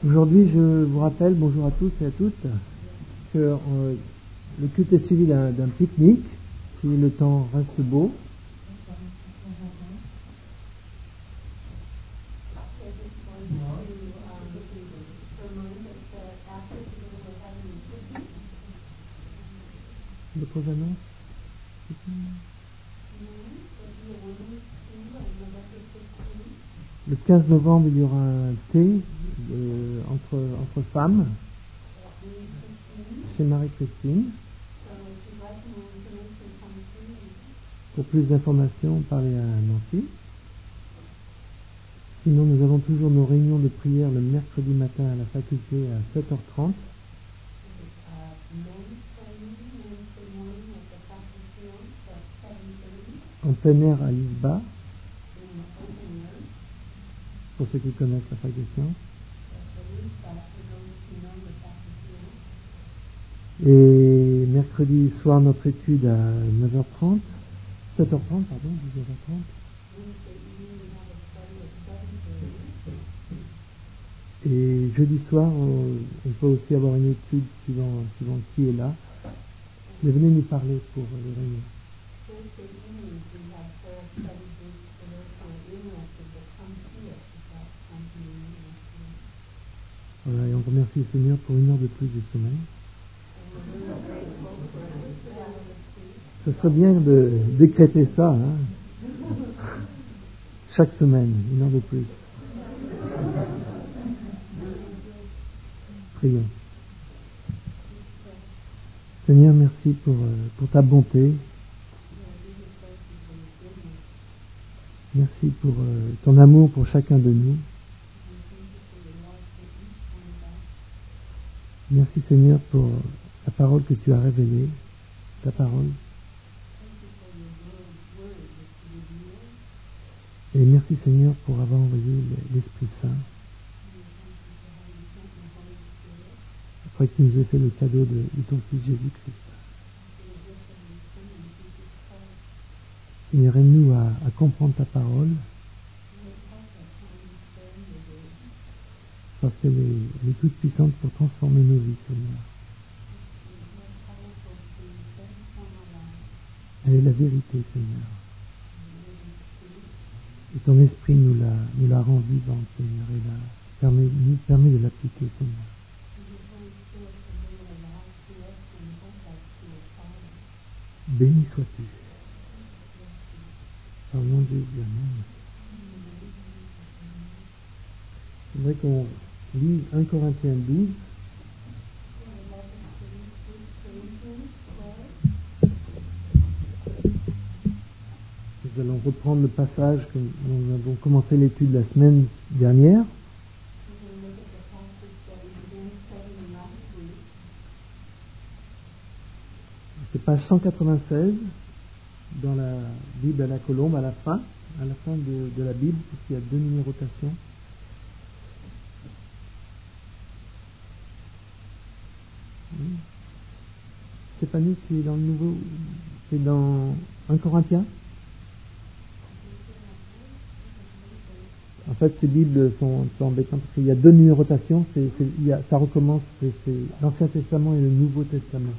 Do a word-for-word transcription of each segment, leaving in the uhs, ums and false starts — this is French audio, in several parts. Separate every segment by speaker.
Speaker 1: Aujourd'hui, je vous rappelle, bonjour à tous et à toutes, que euh, le culte est suivi d'un, d'un pique-nique, si le temps reste beau. D'autres annonces? Le quinze novembre, il y aura un thé euh, entre, entre femmes chez Marie-Christine. Pour plus d'informations, parlez à Nancy. Sinon, nous avons toujours nos réunions de prière le mercredi matin à la faculté à sept heures trente. En plein air à Lisba, pour ceux qui connaissent la fac des sciences. Et mercredi soir, notre étude à neuf heures trente, sept heures trente, pardon, dix heures trente. Et jeudi soir, on, on peut aussi avoir une étude suivant, suivant qui est là. Mais venez nous parler pour les réunions. Voilà, et on remercie le Seigneur pour une heure de plus de sommeil. Ce serait bien de décréter ça, hein. Chaque semaine, une heure de plus. Prions. Seigneur, merci pour, pour ta bonté. Merci pour ton amour pour chacun de nous. Merci Seigneur pour la parole que tu as révélée, ta parole. Et merci Seigneur pour avoir envoyé l'Esprit Saint. Après que tu nous aies fait le cadeau de, de ton Fils Jésus-Christ. Seigneur, aide-nous à, à comprendre ta parole. Parce qu'elle est, elle est toute puissante pour transformer nos vies, Seigneur. Elle est la vérité, Seigneur. Et ton esprit nous la, nous la rend vivante, Seigneur, et la, permet, nous permet de l'appliquer, Seigneur. Béni sois-tu. Par le nom de Jésus, amen. Je voudrais qu'on lit un Corinthiens douze. Nous allons reprendre le passage que nous avons commencé l'étude la semaine dernière. C'est page cent quatre-vingt-seize dans la Bible à la colombe, à la fin, à la fin de, de la Bible, puisqu'il y a deux numérotations. Stéphanie, tu es dans le nouveau, c'est dans un Corinthiens. En fait, ces Bibles sont un peu embêtantes parce qu'il y a deux numérotations, c'est, c'est, il y a, ça recommence, c'est, c'est l'Ancien Testament et le Nouveau Testament.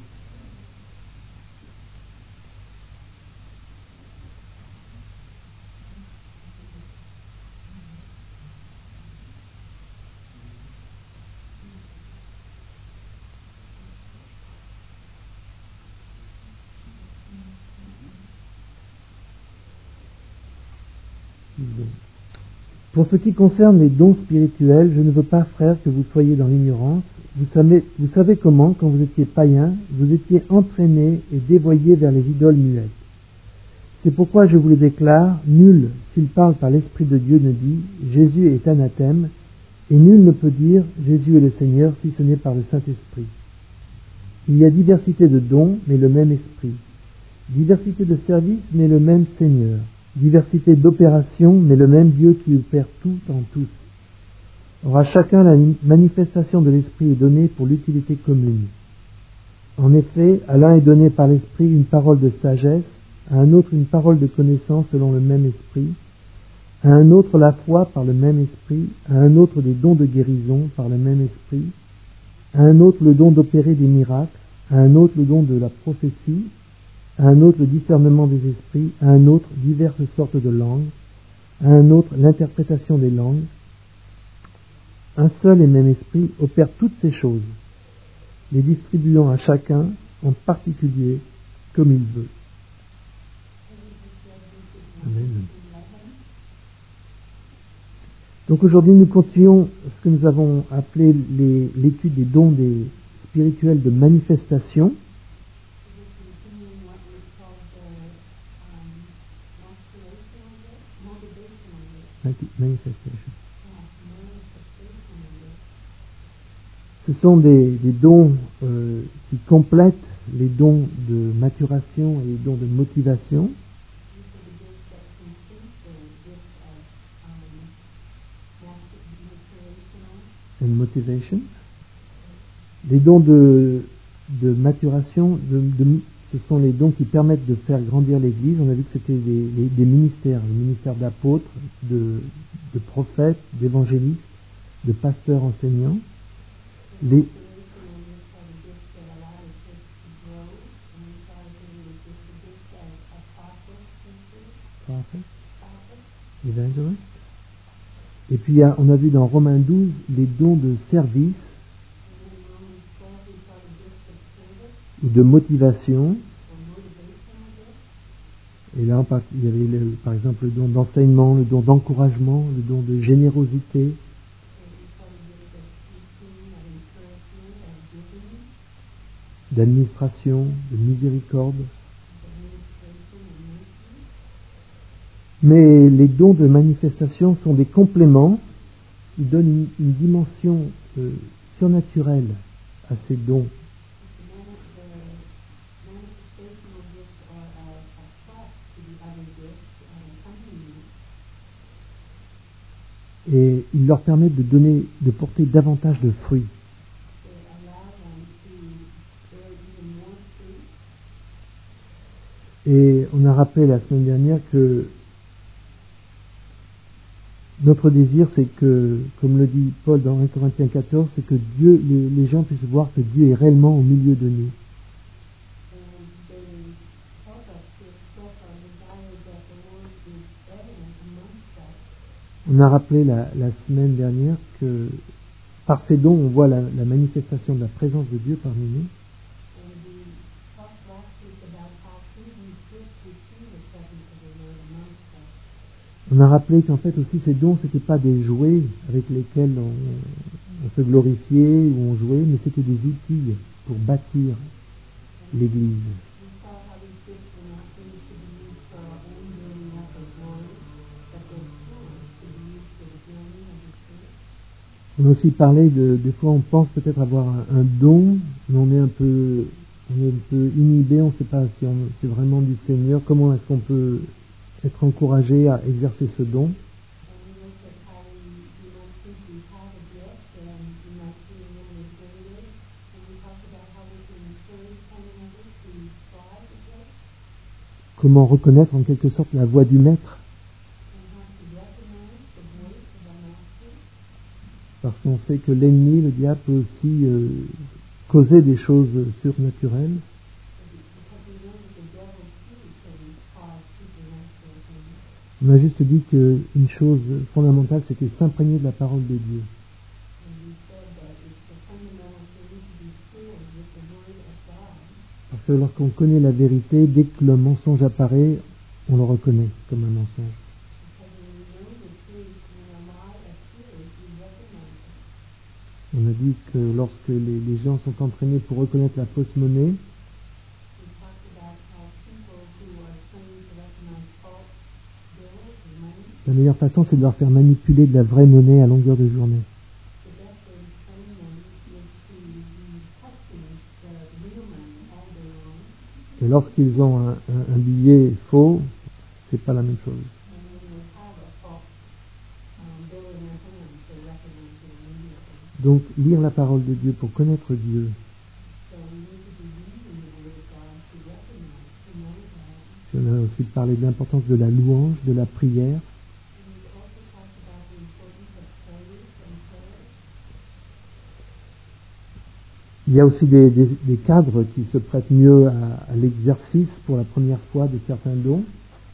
Speaker 1: Pour ce qui concerne les dons spirituels, je ne veux pas, frères, que vous soyez dans l'ignorance. Vous savez, vous savez comment, quand vous étiez païens, vous étiez entraînés et dévoyés vers les idoles muettes. C'est pourquoi je vous le déclare, nul, s'il parle par l'Esprit de Dieu, ne dit « Jésus est anathème », et nul ne peut dire « Jésus est le Seigneur » si ce n'est par le Saint-Esprit. Il y a diversité de dons, mais le même Esprit. Diversité de services, mais le même Seigneur. Diversité d'opérations, mais le même Dieu qui opère tout en tous. Or à chacun la manifestation de l'Esprit est donnée pour l'utilité commune. En effet, à l'un est donné par l'Esprit une parole de sagesse, à un autre une parole de connaissance selon le même Esprit, à un autre la foi par le même esprit, à un autre des dons de guérison par le même esprit, à un autre le don d'opérer des miracles, à un autre le don de la prophétie, à un autre le discernement des esprits, à un autre diverses sortes de langues, à un autre l'interprétation des langues. Un seul et même esprit opère toutes ces choses, les distribuant à chacun en particulier comme il veut. Amen. Donc aujourd'hui nous continuons ce que nous avons appelé les, l'étude des dons des spirituels de manifestation. Manifestation. Ce sont des, des dons euh, qui complètent les dons de maturation et les dons de motivation. And motivation. Les dons de, de maturation, de, de, ce sont les dons qui permettent de faire grandir l'Église. On a vu que c'était des, des, des ministères, les ministères d'apôtres, de, de prophètes, d'évangélistes, de pasteurs enseignants. Les, évangélistes. Et puis on a vu dans Romains douze les dons de service ou de motivation. Et là, il y avait le, par exemple le don d'enseignement, le don d'encouragement, le don de générosité, d'administration, de miséricorde. Mais les dons de manifestation sont des compléments qui donnent une, une dimension euh, surnaturelle à ces dons. Et ils leur permettent de donner, de porter davantage de fruits. Et on a rappelé la semaine dernière que notre désir, c'est que, comme le dit Paul dans un Corinthiens quatorze, c'est que Dieu, les, les gens puissent voir que Dieu est réellement au milieu de nous. On a rappelé la, la semaine dernière que par ces dons, on voit la, la manifestation de la présence de Dieu parmi nous. On a rappelé qu'en fait aussi ces dons, c'était pas des jouets avec lesquels on, on se glorifiait ou on jouait, mais c'était des outils pour bâtir l'Église. On a aussi parlé de, des fois on pense peut-être avoir un, un don, mais on est un peu, on est un peu inhibé, on ne sait pas si on, c'est vraiment du Seigneur, comment est-ce qu'on peut être encouragé à exercer ce don. Comment reconnaître en quelque sorte la voix du Maître. Parce qu'on sait que l'ennemi, le diable, peut aussi euh, causer des choses surnaturelles. On a juste dit qu'une chose fondamentale, c'était s'imprégner de la parole de Dieu. Parce que lorsqu'on connaît la vérité, dès que le mensonge apparaît, on le reconnaît comme un mensonge. On a dit que lorsque les, les gens sont entraînés pour reconnaître la fausse monnaie, la meilleure façon, c'est de leur faire manipuler de la vraie monnaie à longueur de journée. Et lorsqu'ils ont un, un, un billet faux, c'est pas la même chose. Donc, lire la parole de Dieu pour connaître Dieu. On a aussi parlé de l'importance de la louange, de la prière. Il y a aussi des, des, des cadres qui se prêtent mieux à, à l'exercice pour la première fois de certains dons.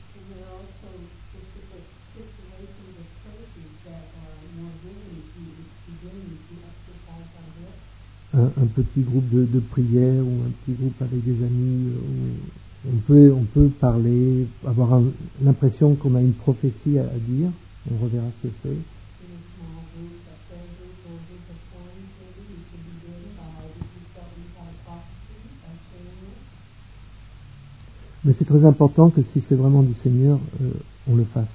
Speaker 1: Un, un petit groupe de, de prière ou un petit groupe avec des amis où on peut, on peut parler, avoir un, l'impression qu'on a une prophétie à, à dire. On reverra ce que c'est. Mais c'est très important que si c'est vraiment du Seigneur, euh, on le fasse.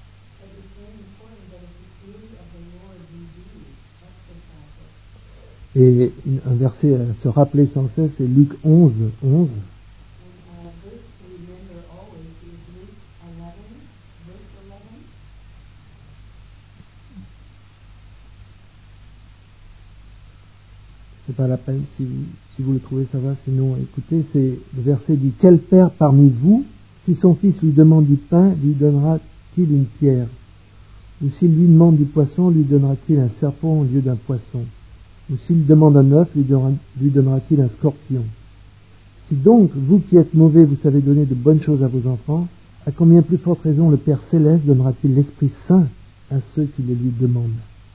Speaker 1: Et un verset à se rappeler sans cesse, c'est Luc onze, onze. C'est pas la peine, si vous, si vous le trouvez, ça va, sinon écoutez, c'est le verset dit: quel père parmi vous, si son fils lui demande du pain, lui donnera-t-il une pierre? Ou s'il lui demande du poisson, lui donnera-t-il un serpent au lieu d'un poisson? Ou s'il demande un œuf, lui, donnera, lui donnera-t-il un scorpion? Si donc, vous qui êtes mauvais, vous savez donner de bonnes choses à vos enfants, à combien plus forte raison le Père Céleste donnera-t-il l'Esprit Saint à ceux qui le lui demandent?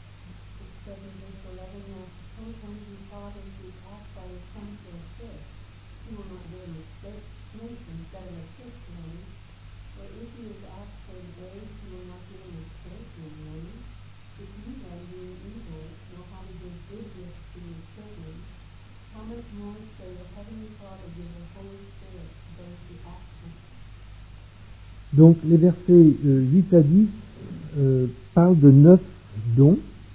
Speaker 1: Donc les versets euh, huit à dix euh, parlent de neuf dons.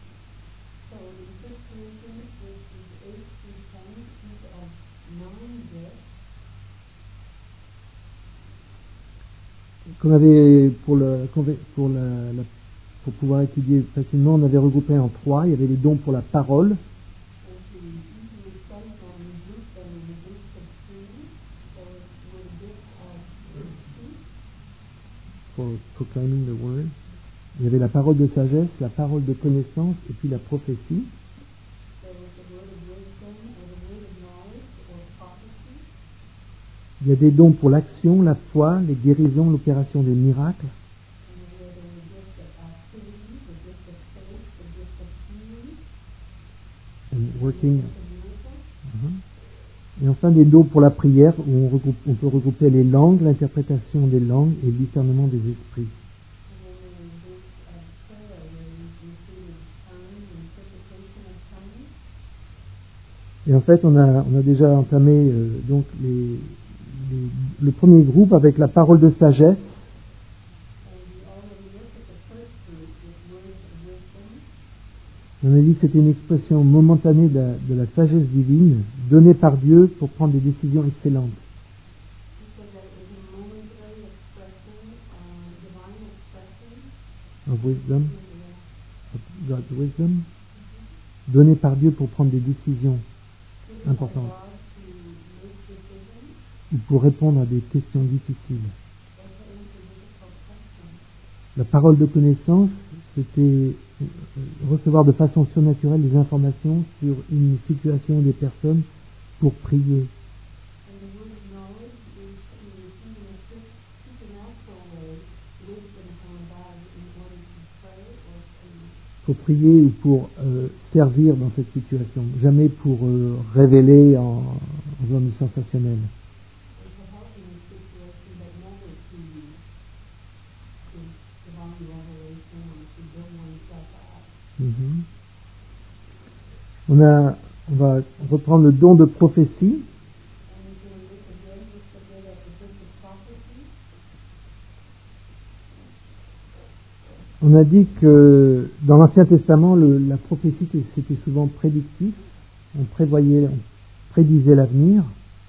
Speaker 1: Qu'on avait pour, le, pour, la, la, pour pouvoir étudier facilement, on avait regroupé en trois. Il y avait les dons pour la parole, pour proclaiming the word. Il y avait la parole de sagesse, la parole de connaissance et puis la prophétie. Il y a des dons pour l'action, la foi, les guérisons, l'opération des miracles. And working. Uh-huh. Et enfin des dons pour la prière, où on, regroupe, on peut regrouper les langues, l'interprétation des langues et le discernement des esprits. Et en fait, on a, on a déjà entamé euh, donc les, les, le premier groupe avec la parole de sagesse. On a dit que c'était une expression momentanée de la, de la sagesse divine, donnée par Dieu pour prendre des décisions excellentes. Of wisdom, of God's wisdom, donnée par Dieu pour prendre des décisions importantes, ou pour répondre à des questions difficiles. La parole de connaissance, c'était recevoir de façon surnaturelle des informations sur une situation des personnes pour prier. Pour prier ou pour euh, servir dans cette situation, jamais pour euh, révéler en, en zone sensationnelle. Mm-hmm. On, a, on va reprendre le don de prophétie. On a dit que dans l'Ancien Testament, le, la prophétie c'était souvent prédictif. On prévoyait, on prédisait l'avenir.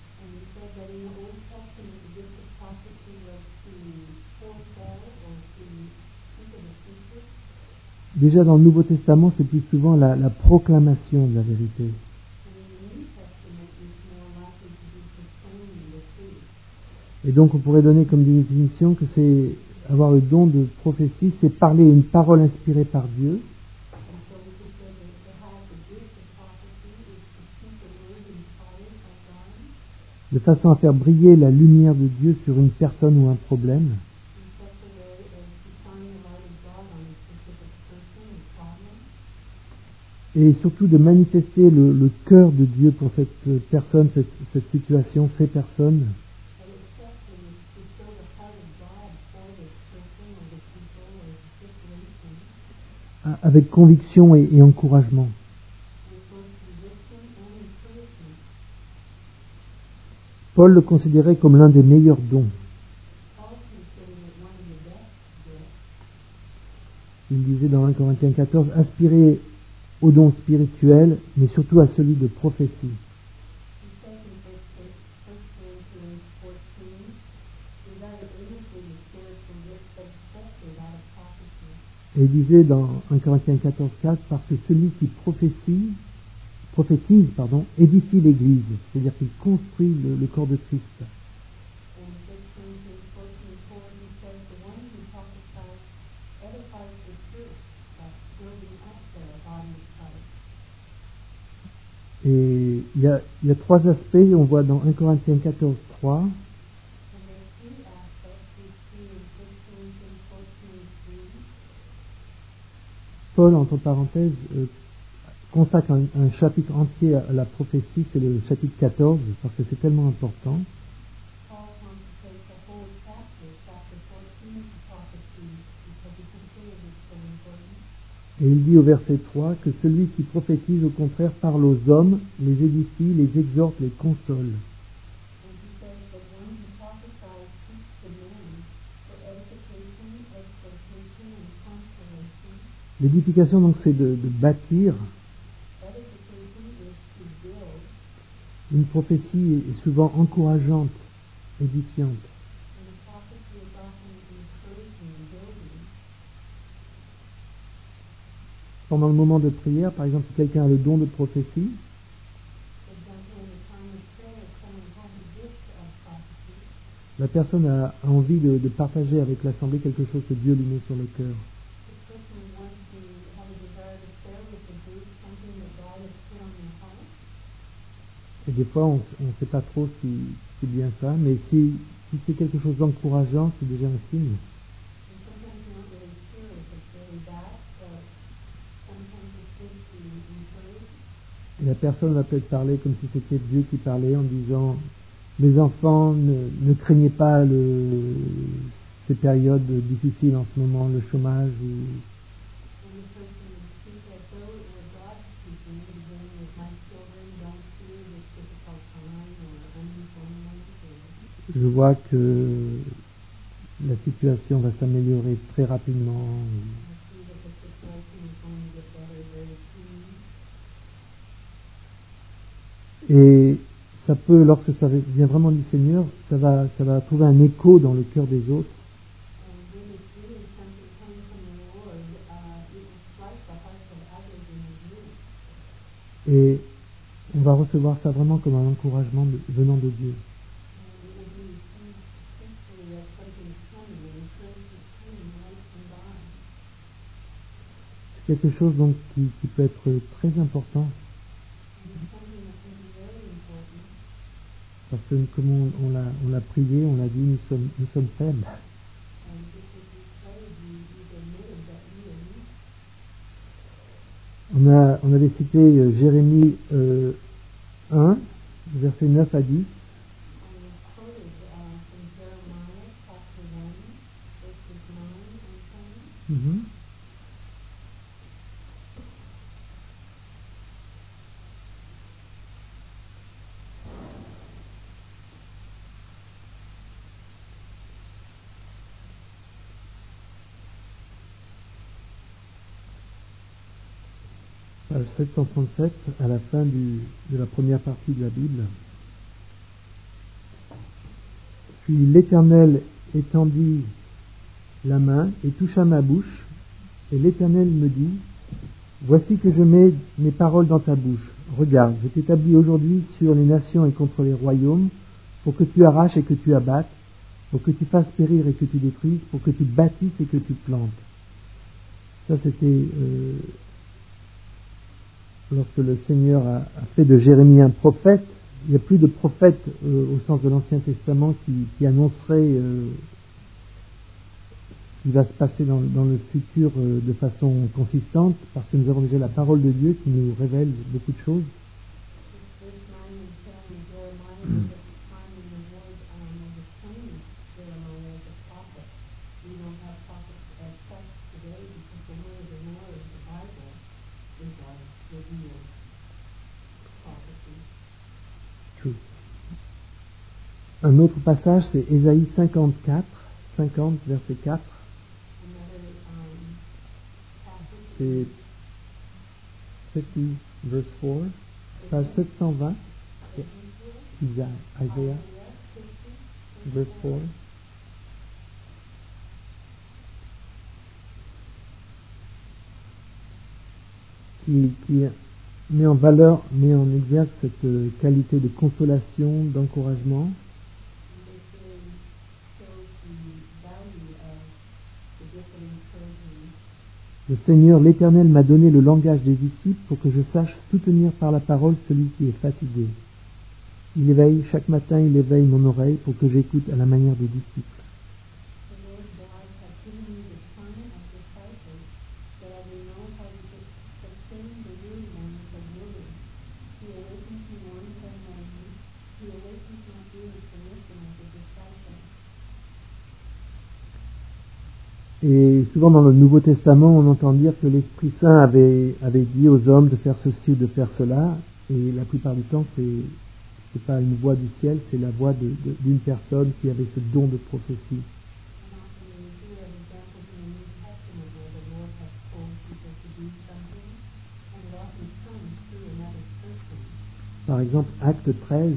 Speaker 1: Déjà dans le Nouveau Testament, c'est plus souvent la, la proclamation de la vérité. Et donc on pourrait donner comme définition que c'est avoir le don de prophétie, c'est parler une parole inspirée par Dieu. de façon à faire briller la lumière de Dieu sur une personne ou un problème, et surtout de manifester le, le cœur de Dieu pour cette personne, cette, cette situation, ces personnes, avec conviction et, et encouragement. Paul le considérait comme l'un des meilleurs dons. Il disait dans un Corinthiens quatorze, aspirez au don spirituel, mais surtout à celui de prophétie. Et il disait dans un Corinthiens quatorze quatre, parce que celui qui prophétise, prophétise pardon, édifie l'Église, c'est-à-dire qu'il construit le, le corps de Christ. Et il y a, il y a trois aspects, on voit dans un Corinthiens quatorze trois. Paul, entre parenthèses, euh, consacre un, un chapitre entier à la prophétie, c'est le chapitre quatorze, parce que c'est tellement important. Et il dit au verset trois que celui qui prophétise, au contraire, parle aux hommes, les édifie, les exhorte, les console. L'édification, donc, c'est de, de bâtir. Une prophétie est souvent encourageante, édifiante. Pendant le moment de prière, par exemple, si quelqu'un a le don de prophétie, la personne a envie de, de partager avec l'assemblée quelque chose que Dieu lui met sur le cœur. Et des fois, on ne sait pas trop si c'est bien ça, mais si, si c'est quelque chose d'encourageant, c'est déjà un signe. Et la personne va peut-être parler comme si c'était Dieu qui parlait en disant « Mes enfants, ne, ne craignez pas le, ces périodes difficiles en ce moment, le chômage. » ou... Je vois que la situation va s'améliorer très rapidement. Et ça peut, lorsque ça vient vraiment du Seigneur, ça va, ça va trouver un écho dans le cœur des autres. Et on va recevoir ça vraiment comme un encouragement de, venant de Dieu. C'est quelque chose donc qui, qui peut être très important. Parce que comme on, on, l'a, on l'a prié, on l'a dit, nous sommes, nous sommes faibles. On, a, on avait cité euh, Jérémie euh, un, versets neuf à dix. Mm-hmm. Page sept cent trente-sept, à la fin du, de la première partie de la Bible. Puis l'Éternel étendit la main et toucha ma bouche, et l'Éternel me dit, voici que je mets mes paroles dans ta bouche. Regarde, je t'établis aujourd'hui sur les nations et contre les royaumes, pour que tu arraches et que tu abattes, pour que tu fasses périr et que tu détruises, pour que tu bâtisses et que tu plantes. Ça, c'était euh, lorsque le Seigneur a, a fait de Jérémie un prophète il n'y a plus de prophètes euh, au sens de l'Ancien Testament qui, qui annonceraient euh, ce qui va se passer dans, dans le futur euh, de façon consistante, parce que nous avons déjà la parole de Dieu qui nous révèle beaucoup de choses. Un autre passage, c'est Ésaïe cinquante-quatre, cinquante, verset quatre. C'est cinquante, verse four, page sept cent vingt. Isaiah, Isaiah, verse four. Qui, qui met en valeur, met en exergue cette euh, qualité de consolation, d'encouragement. Le Seigneur, l'Éternel, m'a donné le langage des disciples pour que je sache soutenir par la parole celui qui est fatigué. Il éveille, chaque matin, il éveille mon oreille pour que j'écoute à la manière des disciples. Et souvent dans le Nouveau Testament, on entend dire que l'Esprit Saint avait, avait dit aux hommes de faire ceci ou de faire cela, et la plupart du temps, c'est c'est pas une voix du ciel, c'est la voix de, de, d'une personne qui avait ce don de prophétie. Par exemple, Acte treize,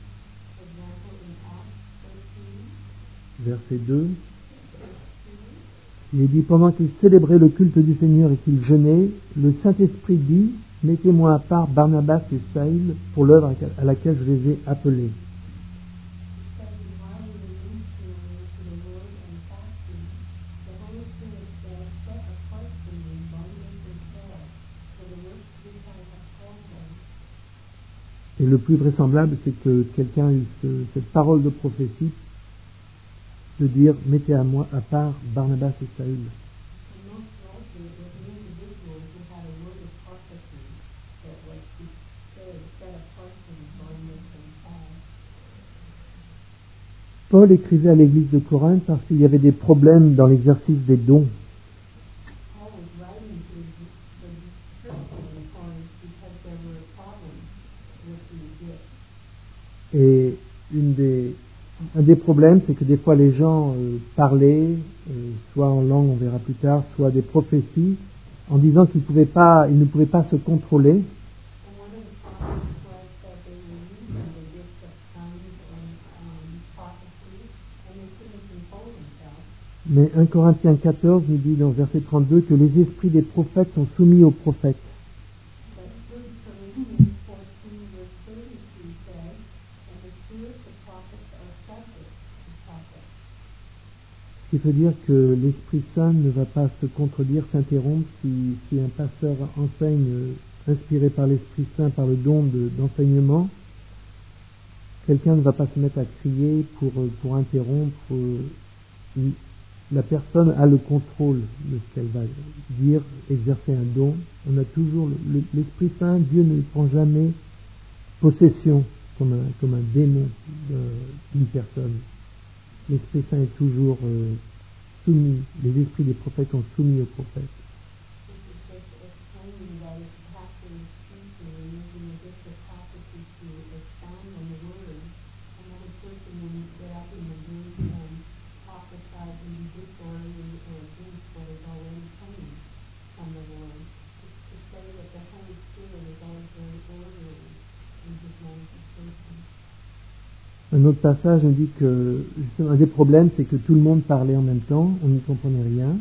Speaker 1: verset deux. Il est dit, pendant qu'ils célébraient le culte du Seigneur et qu'ils jeûnaient, le Saint-Esprit dit, mettez-moi à part Barnabas et Saül pour l'œuvre à laquelle je les ai appelés. Et le plus vraisemblable, c'est que quelqu'un ait ce, cette parole de prophétie de dire, mettez à moi à part Barnabas et Saül. Paul écrivait à l'église de Corinthe parce qu'il y avait des problèmes dans l'exercice des dons. Et une des, un des problèmes, c'est que des fois les gens euh, parlaient, euh, soit en langue, on verra plus tard, soit des prophéties, en disant qu'ils pouvaient pas, ils ne pouvaient pas se contrôler. Mais un Corinthiens quatorze nous dit dans verset trente-deux que les esprits des prophètes sont soumis aux prophètes. Ce qui veut dire que l'Esprit Saint ne va pas se contredire, s'interrompre si, si un pasteur enseigne euh, inspiré par l'Esprit Saint, par le don de, d'enseignement. Quelqu'un ne va pas se mettre à crier pour, pour interrompre. Euh, la personne a le contrôle de ce qu'elle va dire, exercer un don. On a toujours le, l'Esprit Saint, Dieu ne prend jamais possession comme un, comme un démon d'une personne. L'Esprit Saint est toujours euh, soumis, les esprits des prophètes sont soumis aux prophètes. Un autre passage nous dit que justement, un des problèmes, c'est que tout le monde parlait en même temps, on n'y comprenait rien.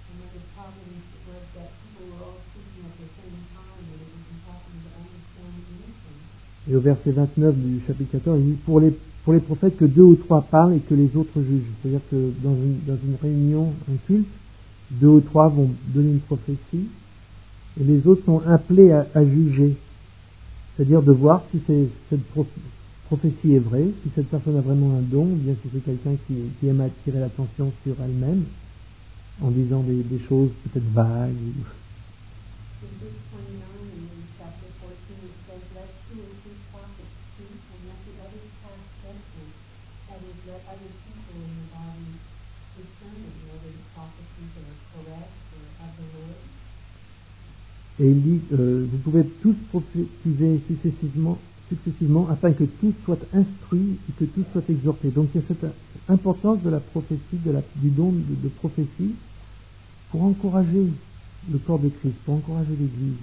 Speaker 1: Et au verset vingt-neuf du chapitre quatorze, il dit pour les, pour les prophètes que deux ou trois parlent et que les autres jugent. C'est-à-dire que dans une, dans une réunion, un culte, deux ou trois vont donner une prophétie et les autres sont appelés à, à juger. C'est-à-dire de voir si c'est, cette, prophétie est vraie, si cette personne a vraiment un don, ou bien si c'est quelqu'un qui, qui aime attirer l'attention sur elle-même, en disant des, des choses peut-être vagues. Ou... Et il dit, euh, vous pouvez tous prophétiser successivement, successivement afin que tous soient instruits et que tous soient exhortés. Donc il y a cette importance de la prophétie, de la, du don de, de prophétie, pour encourager le corps de Christ, pour encourager l'Église.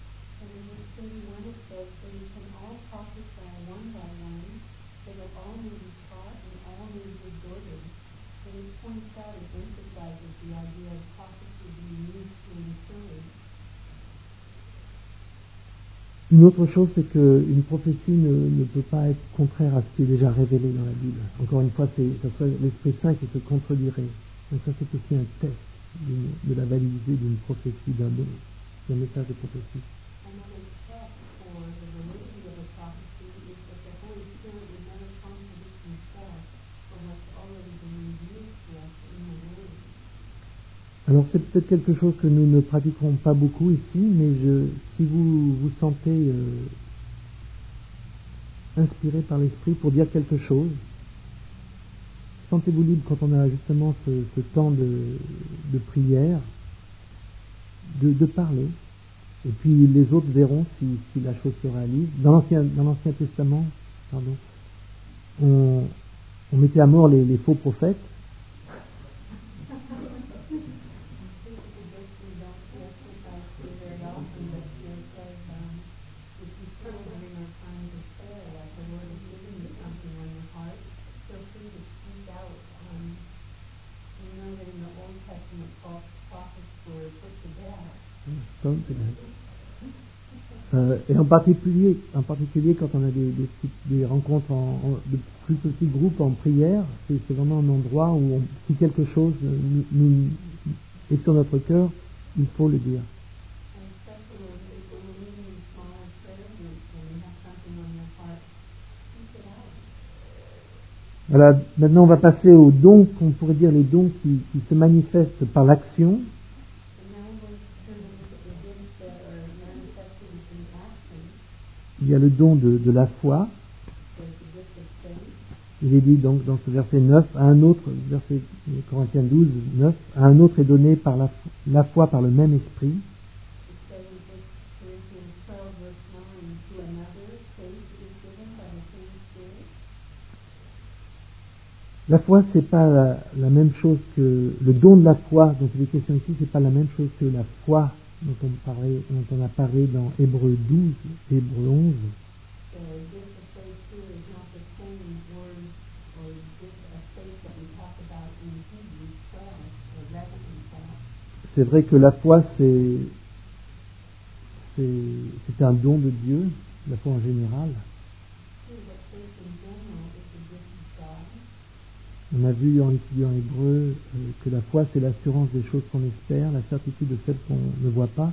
Speaker 1: Une autre chose, c'est qu'une prophétie ne, ne peut pas être contraire à ce qui est déjà révélé dans la Bible. Encore une fois, c'est, ça serait l'Esprit Saint qui se contredirait. Donc ça, c'est aussi un test de la validité d'une prophétie, d'un, d'un message de prophétie. Alors c'est peut-être quelque chose que nous ne pratiquerons pas beaucoup ici, mais je, si vous vous sentez euh, inspiré par l'Esprit pour dire quelque chose, sentez-vous libre quand on a justement ce, ce temps de, de prière, de, de parler, et puis les autres verront si, si la chose se réalise. Dans l'Ancien, dans l'Ancien Testament, pardon, on, on mettait à mort les, les faux prophètes. Euh, et en particulier, en particulier quand on a des, des, des rencontres en, en, de plus petits groupes en prière, c'est, c'est vraiment un endroit où on, si quelque chose nous, nous, est sur notre cœur, il faut le dire. Voilà, maintenant on va passer aux dons, qu'on pourrait dire les dons qui, qui se manifestent par l'action. Il y a le don de, de la foi. Il est dit donc dans ce verset neuf, à un autre, verset Corinthiens douze, neuf, à un autre est donné par la, la foi par le même esprit. La foi, c'est pas la, la même chose que le don de la foi dont il est question ici, c'est pas la même chose que la foi dont on, parlait, dont on a parlé dans Hébreux douze, Hébreux onze. C'est vrai que la foi, c'est, c'est, c'est un don de Dieu, la foi en général. On a vu en étudiant Hébreu euh, que la foi, c'est l'assurance des choses qu'on espère, la certitude de celles qu'on ne voit pas.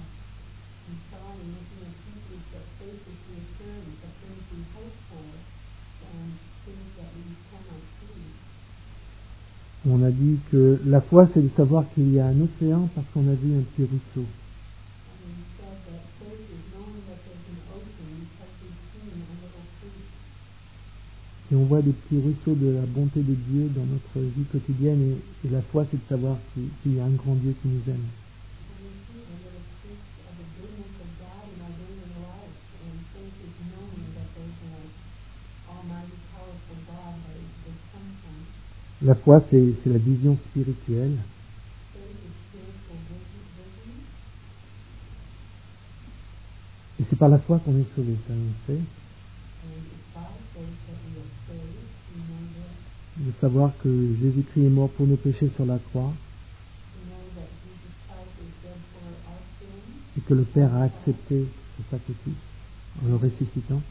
Speaker 1: On a dit que la foi, c'est de savoir qu'il y a un océan parce qu'on a vu un petit ruisseau. Et on voit des petits ruisseaux de la bonté de Dieu dans notre vie quotidienne, et, et la foi, c'est de savoir qu'il, qu'il y a un grand Dieu qui nous aime. La foi, c'est, c'est la vision spirituelle. Et c'est par la foi qu'on est sauvé, ça on sait. De savoir que Jésus-Christ est mort pour nos péchés sur la croix et que le Père a accepté ce sacrifice en le ressuscitant.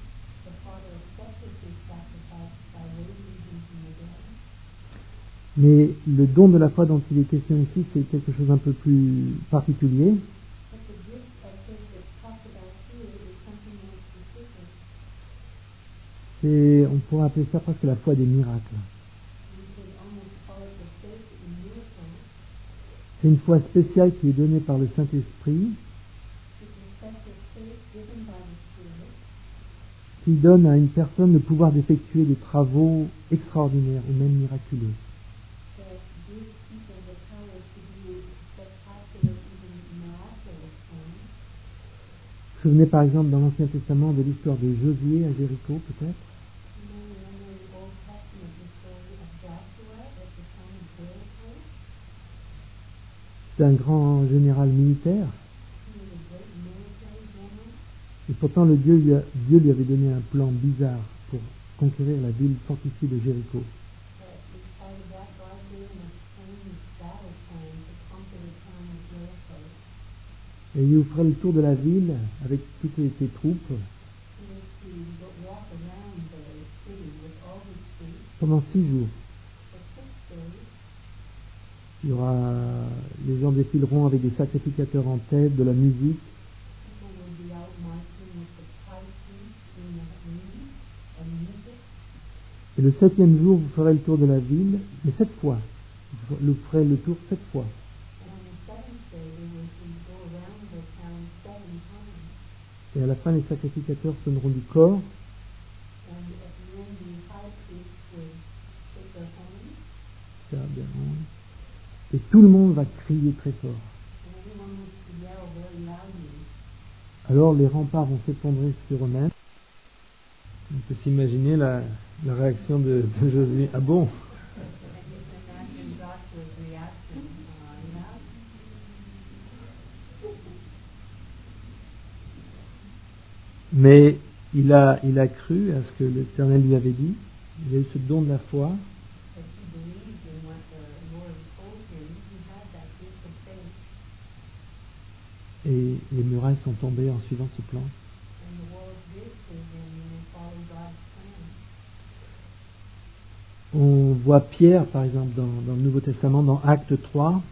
Speaker 1: Mais le don de la foi dont il est question ici, c'est quelque chose d'un peu plus particulier. C'est, on pourrait appeler ça presque la foi des miracles. C'est une foi spéciale qui est donnée par le Saint-Esprit, qui donne à une personne le pouvoir d'effectuer des travaux extraordinaires ou même miraculeux. Vous vous souvenez par exemple dans l'Ancien Testament de l'histoire de Josué à Jéricho, peut-être? C'est un grand général militaire. Et pourtant, le Dieu, lui a, Dieu lui avait donné un plan bizarre pour conquérir la ville fortifiée de Jéricho. Et il vous ferait le tour de la ville avec toutes ses troupes pendant six jours. Il y aura, les gens défileront avec des sacrificateurs en tête, de la musique. Et le septième jour, vous ferez le tour de la ville, mais sept fois. Vous ferez le tour sept fois. Et à la fin, les sacrificateurs sonneront du corps. Et tout le monde va crier très fort. Alors les remparts vont s'effondrer sur eux-mêmes. On peut s'imaginer la, la réaction de, de Josué. Ah bon? Mais il a, il a cru à ce que l'Éternel lui avait dit. Il a eu ce don de la foi. Et les murailles sont tombées en suivant ce plan. On voit Pierre, par exemple, dans, dans le Nouveau Testament, dans Acte trois,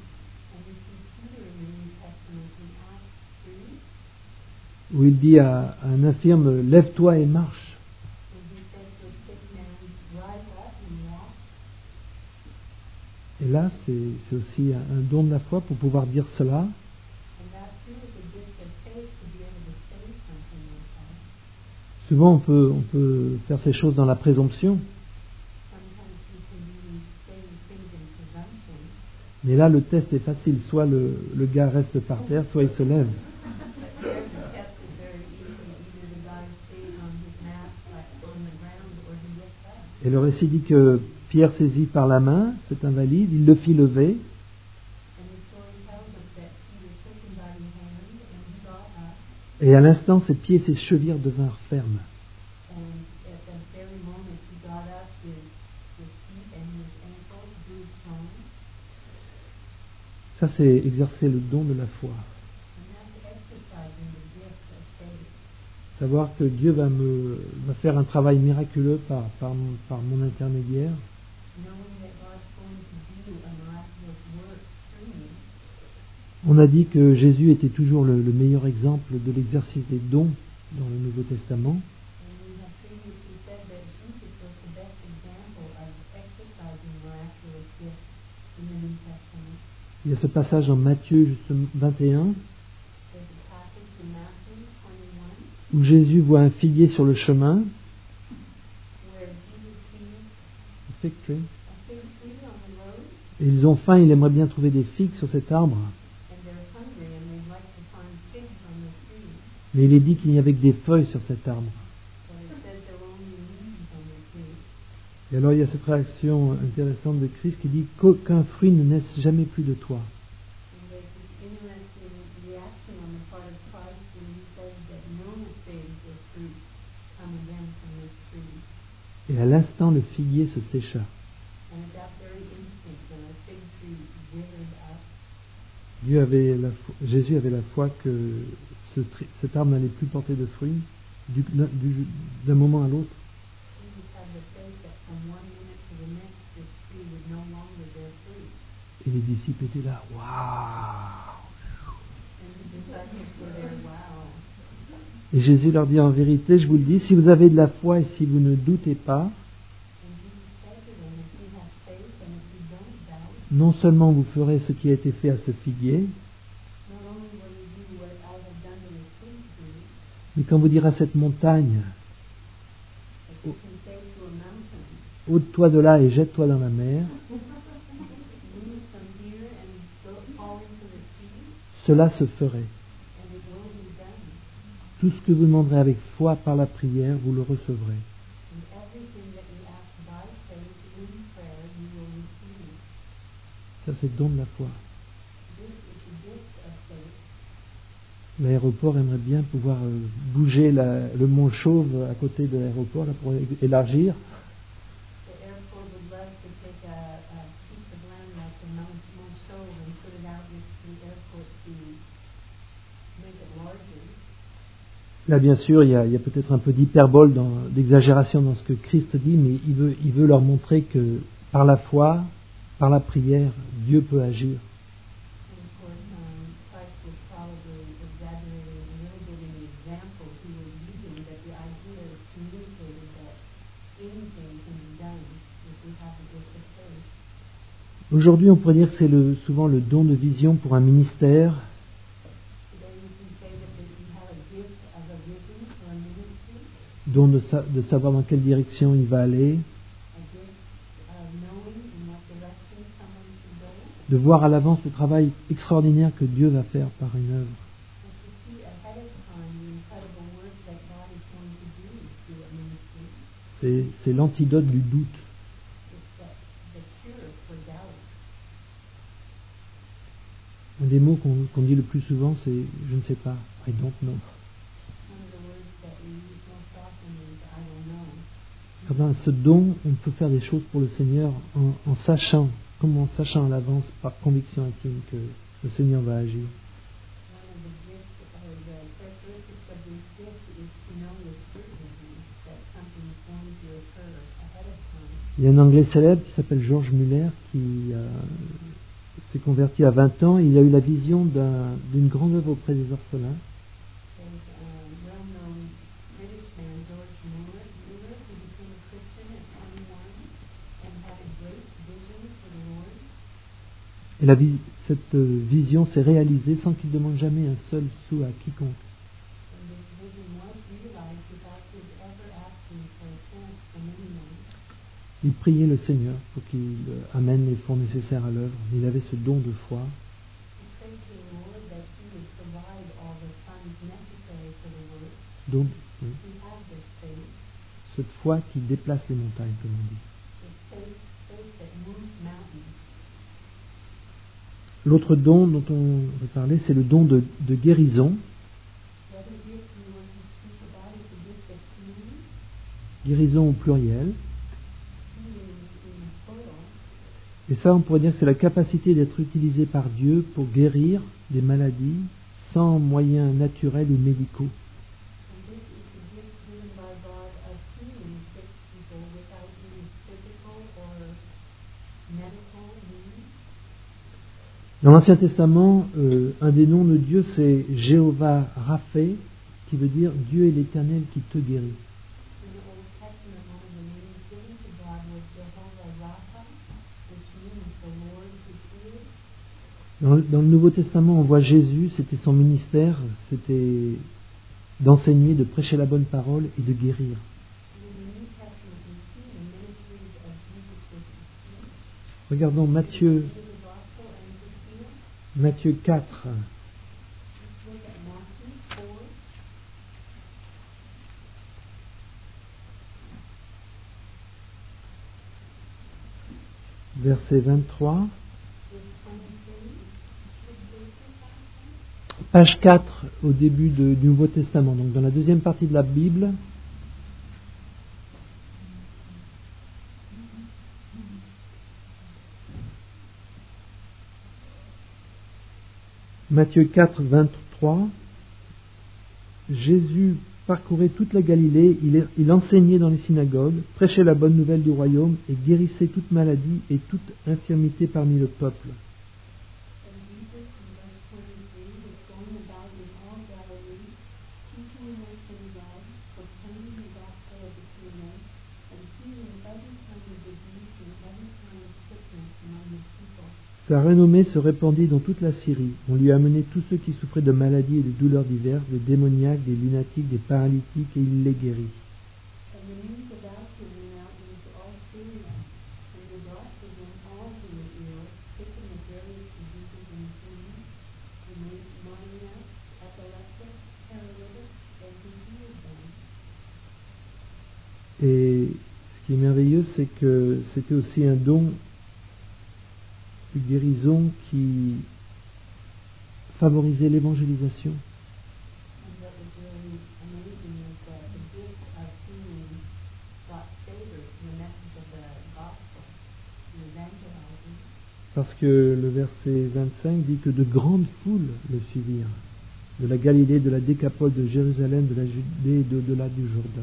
Speaker 1: où il dit à, à un infirme, « Lève-toi et marche ». Et là, c'est, c'est aussi un, un don de la foi pour pouvoir dire cela. Souvent, on peut, on peut faire ces choses dans la présomption. Mais là, le test est facile. Soit le, le gars reste par terre, soit il se lève. Et le récit dit que Pierre saisit par la main cet invalide, il le fit lever. Et à l'instant, ses pieds et ses chevilles devinrent fermes. Ça, c'est exercer le don de la foi. Savoir que Dieu va me va faire un travail miraculeux par, par, mon, par mon intermédiaire. On a dit que Jésus était toujours le, le meilleur exemple de l'exercice des dons dans le Nouveau Testament. Il y a ce passage en Matthieu vingt et un où Jésus voit un figuier sur le chemin. Et ils ont faim, il aimerait bien trouver des figues sur cet arbre. Mais il est dit qu'il n'y avait que des feuilles sur cet arbre. Et alors il y a cette réaction intéressante de Christ qui dit qu'aucun fruit ne naisse jamais plus de toi. Et à l'instant, le figuier se sécha. Dieu avait la foi, Jésus avait la foi que ce, cet arbre n'allait plus porter de fruits du, du, d'un moment à l'autre. Et les disciples étaient là, waouh! Et Jésus leur dit, en vérité, je vous le dis, si vous avez de la foi et si vous ne doutez pas, non seulement vous ferez ce qui a été fait à ce figuier, mais quand vous direz à cette montagne, ôte-toi de là et jette-toi dans la mer, cela se ferait. Tout ce que vous demanderez avec foi par la prière, vous le recevrez. Ça, c'est le don de la foi. L'aéroport aimerait bien pouvoir euh, bouger la, le mont Chauve à côté de l'aéroport là, pour élargir. Là, bien sûr, il y a, il y a peut-être un peu d'hyperbole, dans, d'exagération dans ce que Christ dit, mais il veut, il veut leur montrer que par la foi, par la prière, Dieu peut agir. Aujourd'hui, on pourrait dire que c'est le, souvent le don de vision pour un ministère. Don de, sa, de savoir dans quelle direction il va aller. De voir à l'avance le travail extraordinaire que Dieu va faire par une œuvre. C'est, c'est l'antidote du doute. Un des mots qu'on, qu'on dit le plus souvent, c'est « je ne sais pas »,« I don't know ». Quand on a ce don, on peut faire des choses pour le Seigneur en, en sachant, comme en sachant à l'avance, par conviction intime, que le Seigneur va agir. Il y a un Anglais célèbre qui s'appelle George Muller qui euh, s'est converti à vingt ans. Il a eu la vision d'un, d'une grande œuvre auprès des orphelins. Et la, cette vision s'est réalisée sans qu'il demande jamais un seul sou à quiconque. Il priait le Seigneur pour qu'il amène les fonds nécessaires à l'œuvre. Il avait ce don de foi. Donc, oui. Cette foi qui déplace les montagnes, comme on dit. L'autre don dont on veut parler, c'est le don de, de guérison. Guérison au pluriel. Et ça, on pourrait dire que c'est la capacité d'être utilisé par Dieu pour guérir des maladies sans moyens naturels ou médicaux. Dans l'Ancien Testament, euh, un des noms de Dieu, c'est Jéhovah Rapha, qui veut dire Dieu est l'Éternel qui te guérit. Dans, dans le Nouveau Testament, on voit Jésus, c'était son ministère, c'était d'enseigner, de prêcher la bonne parole et de guérir. Regardons Matthieu, Matthieu quatre. Verset vingt-trois. Page quatre au début de, du Nouveau Testament, donc dans la deuxième partie de la Bible. Matthieu quatre, vingt-trois. Jésus parcourait toute la Galilée, il, il enseignait dans les synagogues, prêchait la bonne nouvelle du royaume et guérissait toute maladie et toute infirmité parmi le peuple. Sa renommée se répandit dans toute la Syrie. On lui amenait tous ceux qui souffraient de maladies et de douleurs diverses, des démoniaques, des lunatiques, des paralytiques, et il les guérit. Et ce qui est merveilleux, c'est que c'était aussi un don de guérison qui favorisait l'évangélisation. Parce que le verset vingt-cinq dit que de grandes foules le suivirent, de la Galilée, de la Décapole, de Jérusalem, de la Judée et d'au-delà du Jourdain.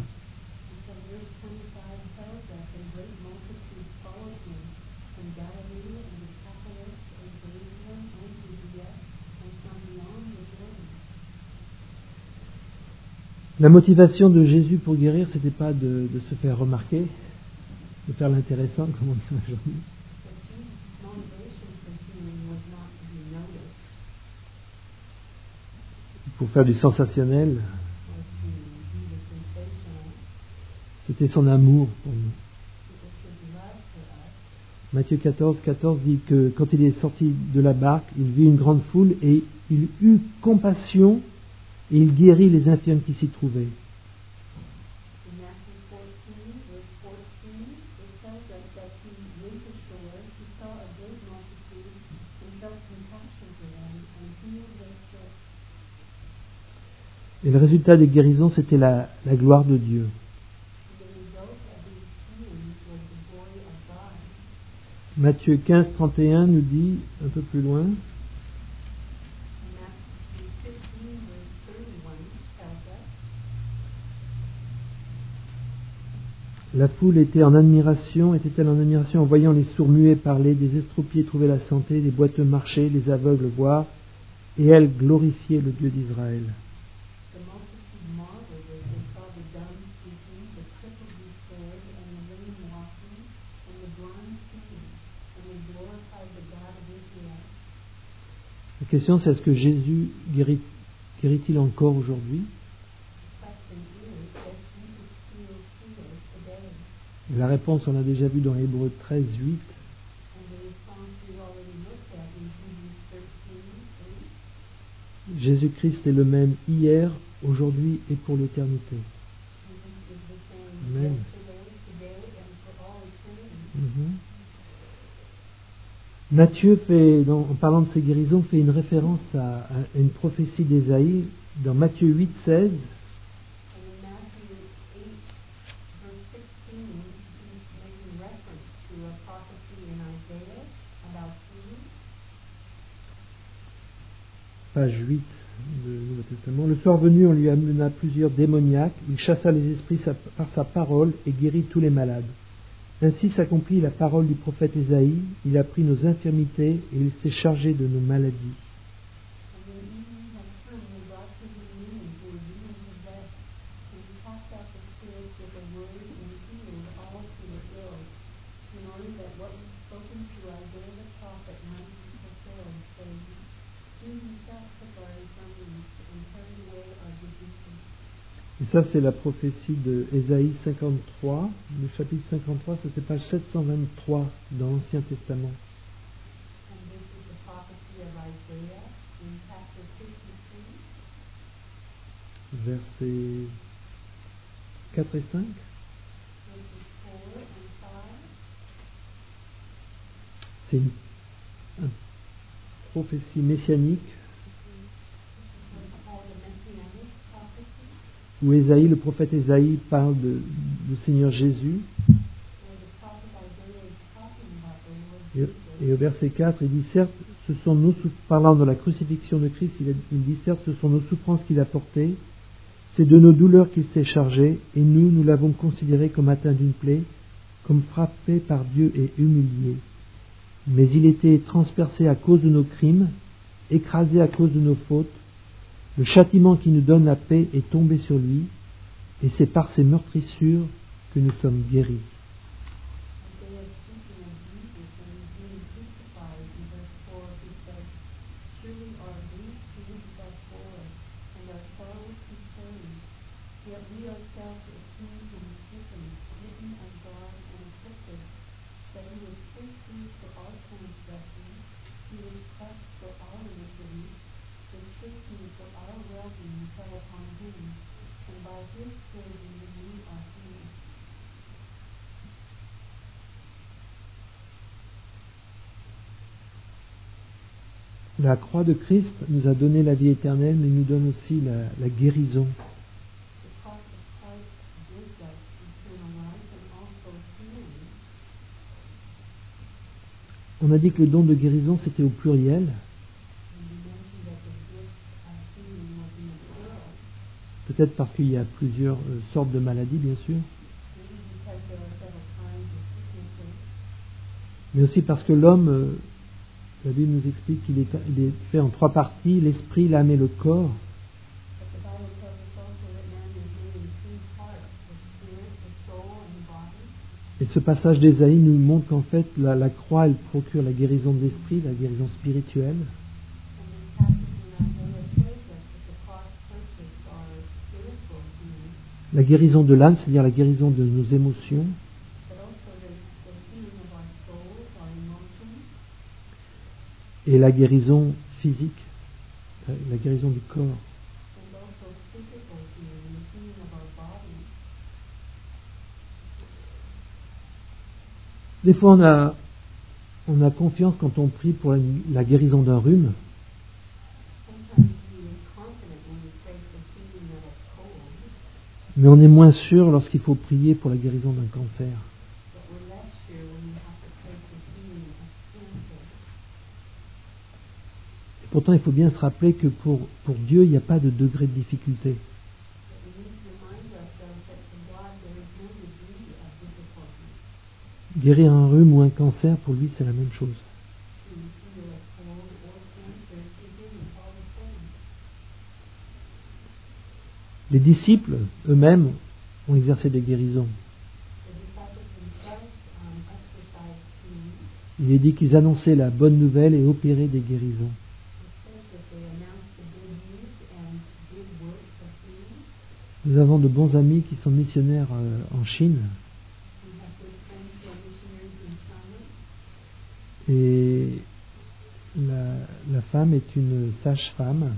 Speaker 1: La motivation de Jésus pour guérir, c'était pas de, de se faire remarquer, de faire l'intéressant, comme on dit aujourd'hui. Pour faire du sensationnel. C'était son amour pour nous. Matthieu quatorze, quatorze dit que quand il est sorti de la barque, il vit une grande foule et il eut compassion et il guérit les infirmes qui s'y trouvaient. Et le résultat des guérisons, c'était la, la gloire de Dieu. Matthieu quinze, trente et un nous dit, un peu plus loin, la foule était en admiration, était-elle en admiration en voyant les sourds muets parler, des estropiés trouver la santé, des boiteux marcher, les aveugles voir, et elle glorifiait le Dieu d'Israël. La question, c'est est-ce que Jésus guérit, guérit-il encore aujourd'hui? La réponse, on l'a déjà vu dans Hébreux treize, huit. Jésus-Christ est le même hier, aujourd'hui et pour l'éternité. Amen. Mm-hmm. Matthieu, fait, dans, en parlant de ces guérisons, fait une référence à, à une prophétie d'Ésaïe dans Matthieu huit, seize. Page huit du Nouveau Testament. Le soir venu, on lui amena plusieurs démoniaques. Il chassa les esprits par sa parole et guérit tous les malades. Ainsi s'accomplit la parole du prophète Ésaïe. Il a pris nos infirmités et il s'est chargé de nos maladies. Et ça, c'est la prophétie de Ésaïe cinquante-trois. Le chapitre cinquante-trois, c'était page sept cent vingt-trois dans l'Ancien Testament. Versets quatre et cinq. C'est une, une prophétie messianique où Ésaïe, le prophète Ésaïe parle de, du Seigneur Jésus. Et, et au verset quatre, il dit certes, ce sont nos parlant de la crucifixion de Christ, il, a, il dit certes, ce sont nos souffrances qu'il a portées, c'est de nos douleurs qu'il s'est chargé, et nous, nous l'avons considéré comme atteint d'une plaie, comme frappé par Dieu et humilié. Mais il était transpercé à cause de nos crimes, écrasé à cause de nos fautes. Le châtiment qui nous donne la paix est tombé sur lui, et c'est par ses meurtrissures que nous sommes guéris. La croix de Christ nous a donné la vie éternelle, mais nous donne aussi la, la guérison. On a dit que le don de guérison c'était au pluriel. Peut-être parce qu'il y a plusieurs euh, sortes de maladies, bien sûr. Mais aussi parce que l'homme, euh, la Bible nous explique qu'il est, il est fait en trois parties, l'esprit, l'âme et le corps. Et ce passage d'Ésaïe nous montre qu'en fait la, la croix elle procure la guérison de l'esprit, la guérison spirituelle. La guérison de l'âme, c'est-à-dire la guérison de nos émotions. Et la guérison physique, la guérison du corps. Des fois, on a, on a confiance quand on prie pour la, la guérison d'un rhume. Mais on est moins sûr lorsqu'il faut prier pour la guérison d'un cancer. Et pourtant, il faut bien se rappeler que pour, pour Dieu, il n'y a pas de degré de difficulté. Guérir un rhume ou un cancer, pour lui, c'est la même chose. Les disciples, eux-mêmes, ont exercé des guérisons. Il est dit qu'ils annonçaient la bonne nouvelle et opéraient des guérisons. Nous avons de bons amis qui sont missionnaires en Chine. Et la, la femme est une sage-femme.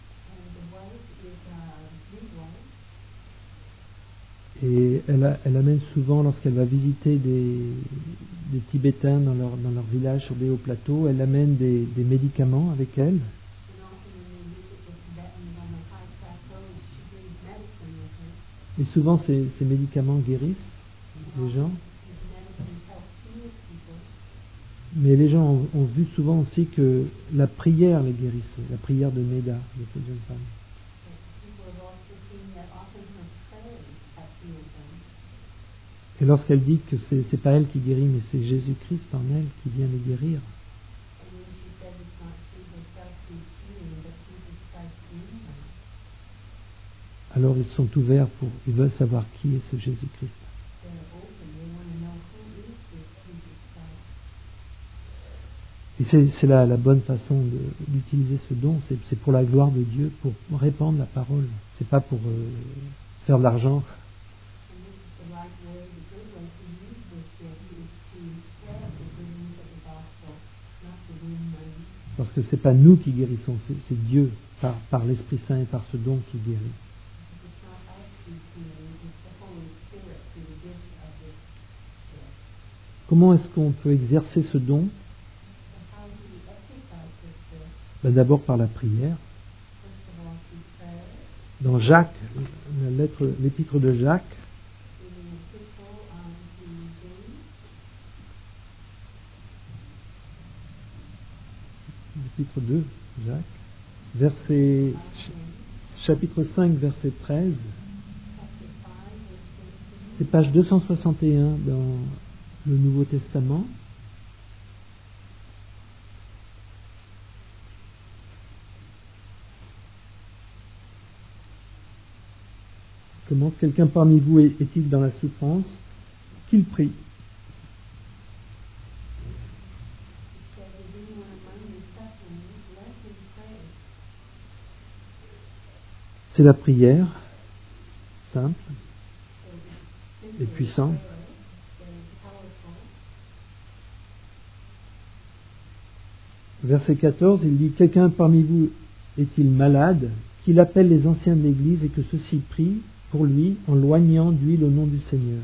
Speaker 1: Et elle, elle amène souvent, lorsqu'elle va visiter des, des Tibétains dans leur, dans leur village sur des hauts plateaux, elle amène des, des médicaments avec elle. Et souvent, ces, ces médicaments guérissent les gens. Mais les gens ont, ont vu souvent aussi que la prière les guérissait, la prière de Neda, de cette jeune femme. Et lorsqu'elle dit que c'est, c'est pas elle qui guérit, mais c'est Jésus-Christ en elle qui vient les guérir. Alors ils sont ouverts pour, ils veulent savoir qui est ce Jésus-Christ. Et c'est, c'est la, la bonne façon de, d'utiliser ce don, c'est, c'est pour la gloire de Dieu, pour répandre la parole. C'est pas pour euh, faire de l'argent. Parce que c'est pas nous qui guérissons, c'est, c'est Dieu, par, par l'Esprit Saint et par ce don qui guérit. Comment est-ce qu'on peut exercer ce don? Ben d'abord par la prière. Dans Jacques, la lettre, l'épître de Jacques, l'épître deux, Jacques, verset, chapitre cinq, verset treize, c'est page deux cent soixante et un dans le Nouveau Testament. commence. Quelqu'un parmi vous est- est-il dans la souffrance? Qu'il prie. C'est la prière, simple et puissante. Verset quatorze, il dit: quelqu'un parmi vous est-il malade? Qu'il appelle les anciens de l'Église et que ceux-ci prient pour lui en loignant d'huile au nom du Seigneur.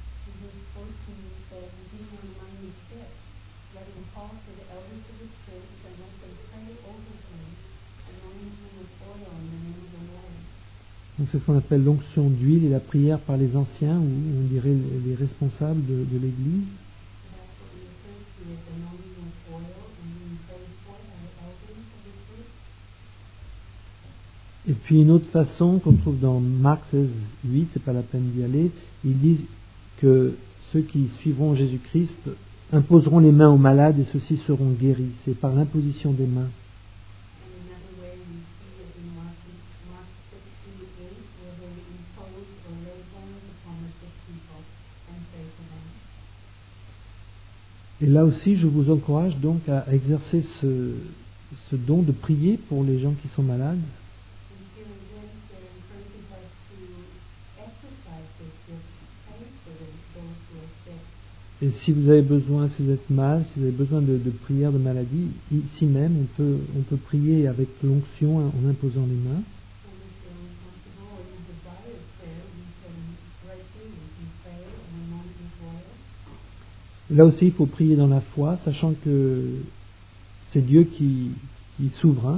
Speaker 1: Donc c'est ce qu'on appelle l'onction d'huile et la prière par les anciens, ou on dirait les responsables de, de l'Église. Et puis une autre façon qu'on trouve dans Marc seize, huit, c'est pas la peine d'y aller, ils disent que ceux qui suivront Jésus-Christ imposeront les mains aux malades et ceux-ci seront guéris. C'est par l'imposition des mains. Et là aussi, je vous encourage donc à exercer ce, ce don de prier pour les gens qui sont malades. Et si vous avez besoin, si vous êtes mal, si vous avez besoin de, de prière de maladie, ici même, on peut, on peut prier avec l'onction en imposant les mains. Là aussi, il faut prier dans la foi, sachant que c'est Dieu qui, qui est souverain.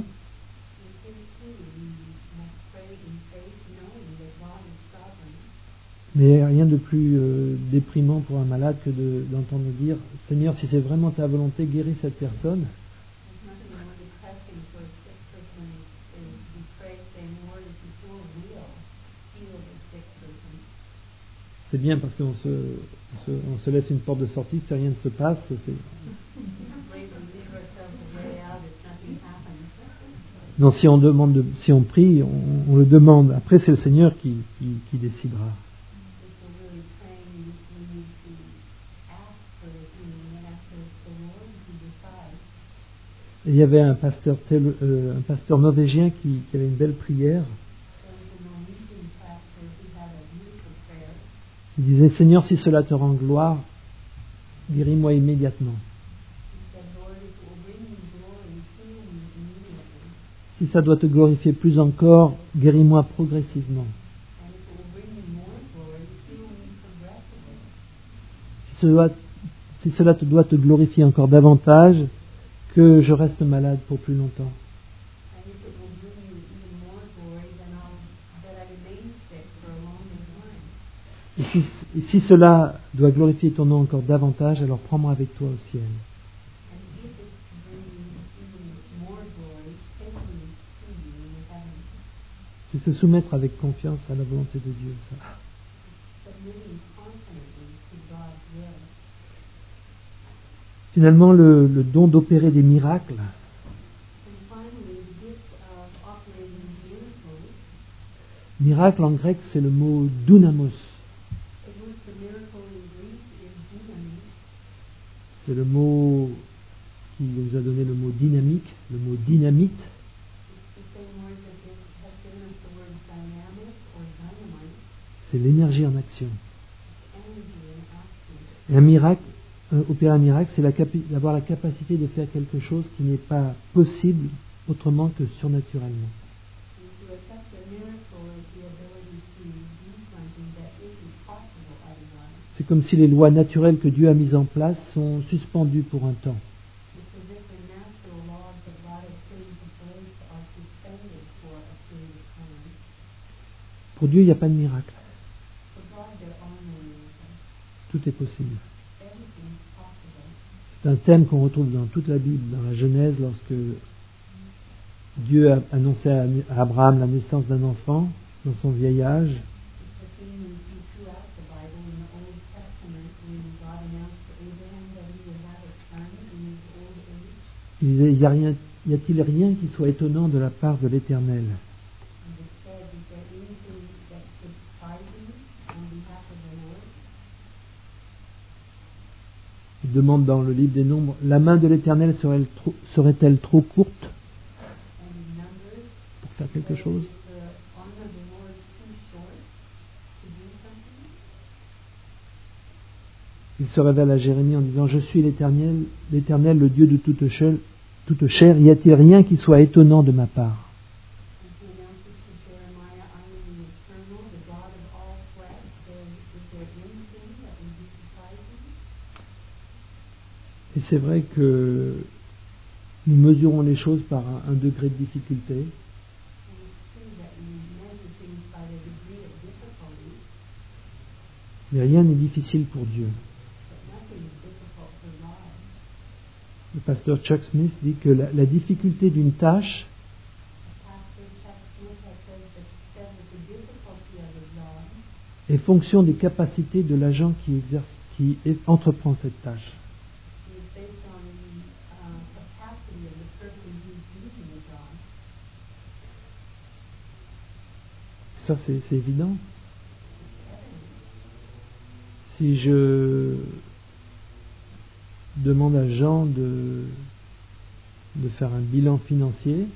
Speaker 1: Mais il n'y a rien de plus euh, déprimant pour un malade que de, d'entendre dire « Seigneur, si c'est vraiment ta volonté, guéris cette personne. » C'est bien parce qu'on se, on se, on se laisse une porte de sortie, si rien ne se passe. C'est... Non, si on demande, de, si on prie, on, on le demande. Après, c'est le Seigneur qui, qui, qui décidera. Et il y avait un pasteur, tel, euh, un pasteur norvégien qui, qui avait une belle prière. Il disait: Seigneur, si cela te rend gloire, guéris-moi immédiatement. Si ça doit te glorifier plus encore, guéris-moi progressivement. Si cela, si cela te doit te glorifier encore davantage, que je reste malade pour plus longtemps. Et si, et si cela doit glorifier ton nom encore davantage, alors prends-moi avec toi au ciel. C'est se soumettre avec confiance à la volonté de Dieu. Ça. Finalement, le, le don d'opérer des miracles. Miracle en grec, c'est le mot dunamos. C'est le mot qui nous a donné le mot dynamique, le mot dynamite. C'est l'énergie en action. Et un miracle, un, opérer un miracle, c'est la capi- d'avoir la capacité de faire quelque chose qui n'est pas possible autrement que surnaturellement. C'est comme si les lois naturelles que Dieu a mises en place sont suspendues pour un temps. Pour Dieu, il n'y a pas de miracle. Tout est possible. C'est un thème qu'on retrouve dans toute la Bible, dans la Genèse, lorsque Dieu a annoncé à Abraham la naissance d'un enfant dans son vieil âge. Il disait: y a rien, y a-t-il rien qui soit étonnant de la part de l'Éternel? demande dans le livre des Nombres, la main de l'Éternel serait-elle trop, serait-elle trop courte pour faire quelque chose? Il se révèle à Jérémie en disant, je suis l'Éternel, l'Éternel, le Dieu de toute chair, toute chair, y a-t-il rien qui soit étonnant de ma part? Et c'est vrai que nous mesurons les choses par un, un degré de difficulté. Mais rien n'est difficile pour Dieu. Le pasteur Chuck Smith dit que la, la difficulté d'une tâche est fonction des capacités de l'agent qui exerce, qui est, entreprend cette tâche. Ça, c'est, c'est évident. Si je demande à Jean de, de faire un bilan financier,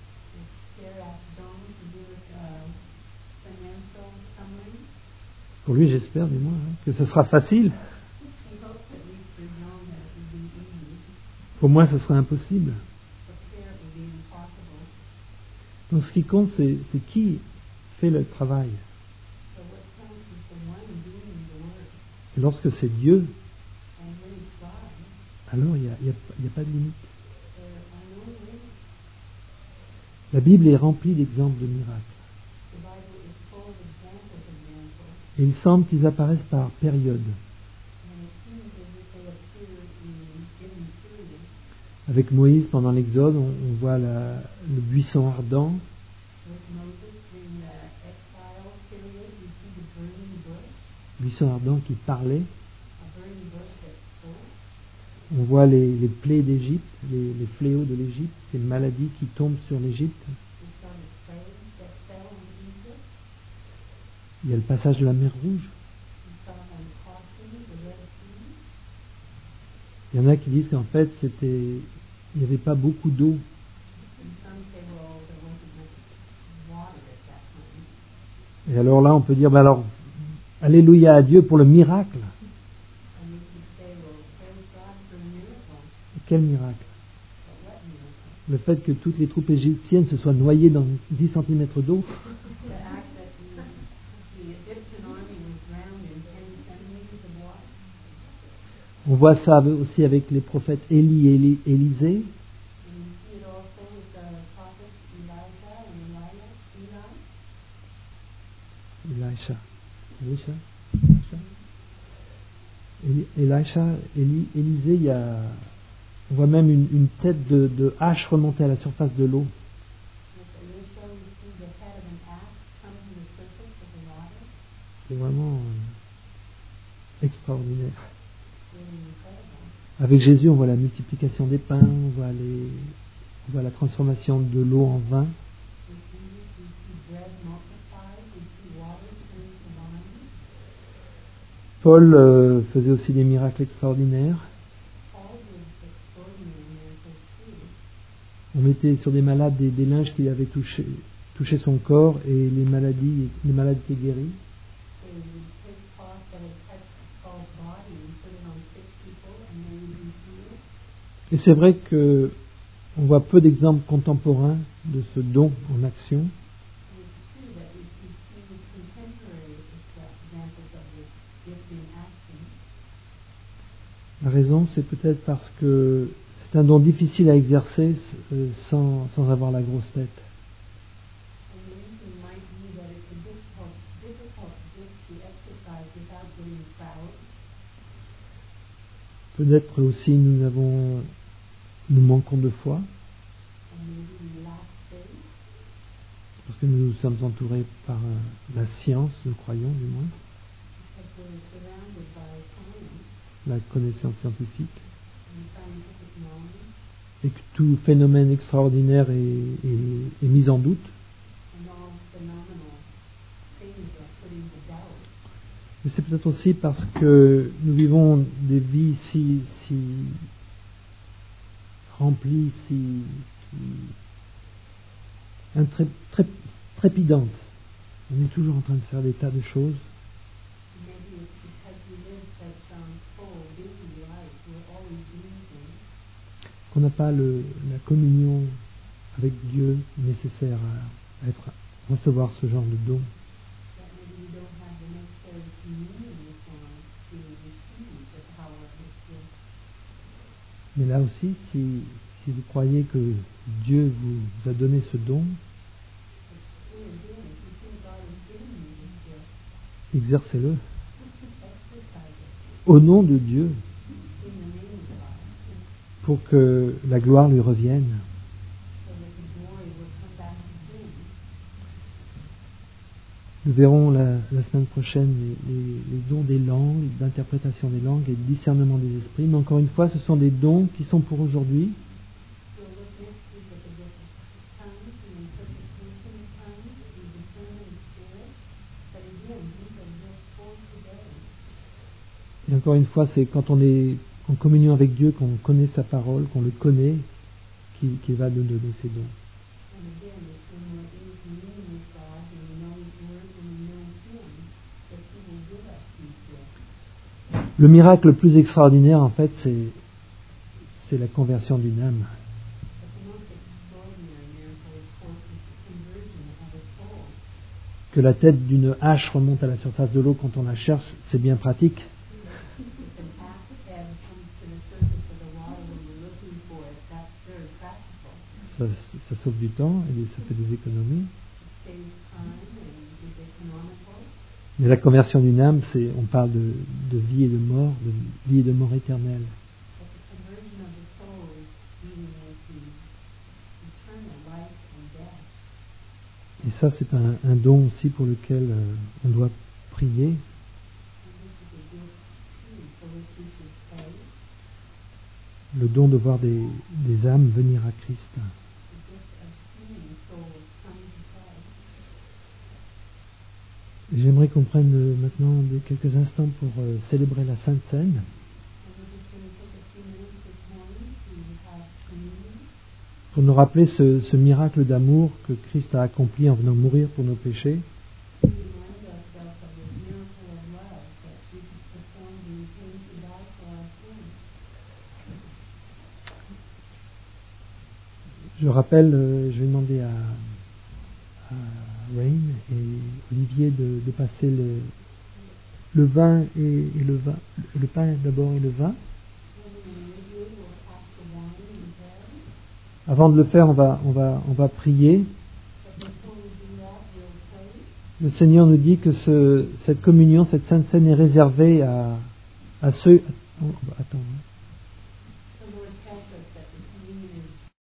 Speaker 1: pour lui, j'espère, du moins, hein, que ce sera facile. Pour moi, ce sera impossible. Donc, ce qui compte, c'est, c'est qui fait le travail. Et lorsque c'est Dieu, alors il n'y a, il y a, il y a pas de limite. La Bible est remplie d'exemples de miracles. Et il semble qu'ils apparaissent par période. Avec Moïse, pendant l'Exode, on, on voit la, le buisson ardent. Buisson ardent qui parlait. On voit les, les plaies d'Égypte, les, les fléaux de l'Égypte, ces maladies qui tombent sur l'Égypte. Il y a le passage de la mer Rouge. Il y en a qui disent qu'en fait, c'était, il n'y avait pas beaucoup d'eau. Et alors là, on peut dire, ben alors, alléluia à Dieu pour le miracle. Quel miracle? Le fait que toutes les troupes égyptiennes se soient noyées dans dix centimètres d'eau. On voit ça aussi avec les prophètes Élie et Éli, Élisée. Elisha. Elisha. Elisha, Élie, Élisée, il y a, on voit même une, une tête de, de hache remonter à la surface de l'eau. C'est vraiment euh, extraordinaire. Avec Jésus, on voit la multiplication des pains, on voit, les, on voit la transformation de l'eau en vin. Paul euh, faisait aussi des miracles extraordinaires. On mettait sur des malades des, des linges qui avaient touché, touché son corps et les maladies, les malades étaient guéris. Et c'est vrai que on voit peu d'exemples contemporains de ce don en action. La raison, c'est peut-être parce que c'est un don difficile à exercer sans, sans avoir la grosse tête. Peut-être aussi nous avons, nous manquons de foi, parce que nous sommes entourés par la science, nous croyons du moins, la connaissance scientifique, et que tout phénomène extraordinaire est, est, est mis en doute. Mais c'est peut-être aussi parce que nous vivons des vies si, si remplies, si, si intré, tré, trépidantes. On est toujours en train de faire des tas de choses. Qu'on n'a pas le, la communion avec Dieu nécessaire à, à être, recevoir ce genre de don. Mais là aussi, si, si vous croyez que Dieu vous a donné ce don, exercez-le au nom de Dieu pour que la gloire lui revienne. Nous verrons la, la semaine prochaine les, les, les dons des langues, d'interprétation des langues et de discernement des esprits. Mais encore une fois, ce sont des dons qui sont pour aujourd'hui. Et encore une fois, c'est quand on est en communion avec Dieu, qu'on connaît sa parole, qu'on le connaît, qu'il, qu'il va nous donner ces dons. Le miracle le plus extraordinaire, en fait, c'est, c'est la conversion d'une âme. Que la tête d'une hache remonte à la surface de l'eau quand on la cherche, c'est bien pratique. Ça, ça sauve du temps et ça fait des économies. Mais la conversion d'une âme, c'est, on parle de, de vie et de mort, de vie et de mort éternelle. Et ça, c'est un, un don aussi pour lequel euh, on doit prier. Le don de voir des, des âmes venir à Christ. J'aimerais qu'on prenne maintenant quelques instants pour euh, célébrer la Sainte Seine. Pour nous rappeler ce, ce miracle d'amour que Christ a accompli en venant mourir pour nos péchés. Je rappelle, euh, je vais demander à, à Rain et Olivier de, de passer le, le vin et, et le vin, le pain d'abord et le vin. Avant de le faire, on va, on va, on va prier. Le Seigneur nous dit que ce, cette communion, cette Sainte Seine est réservée à, à ceux... Oh, attends.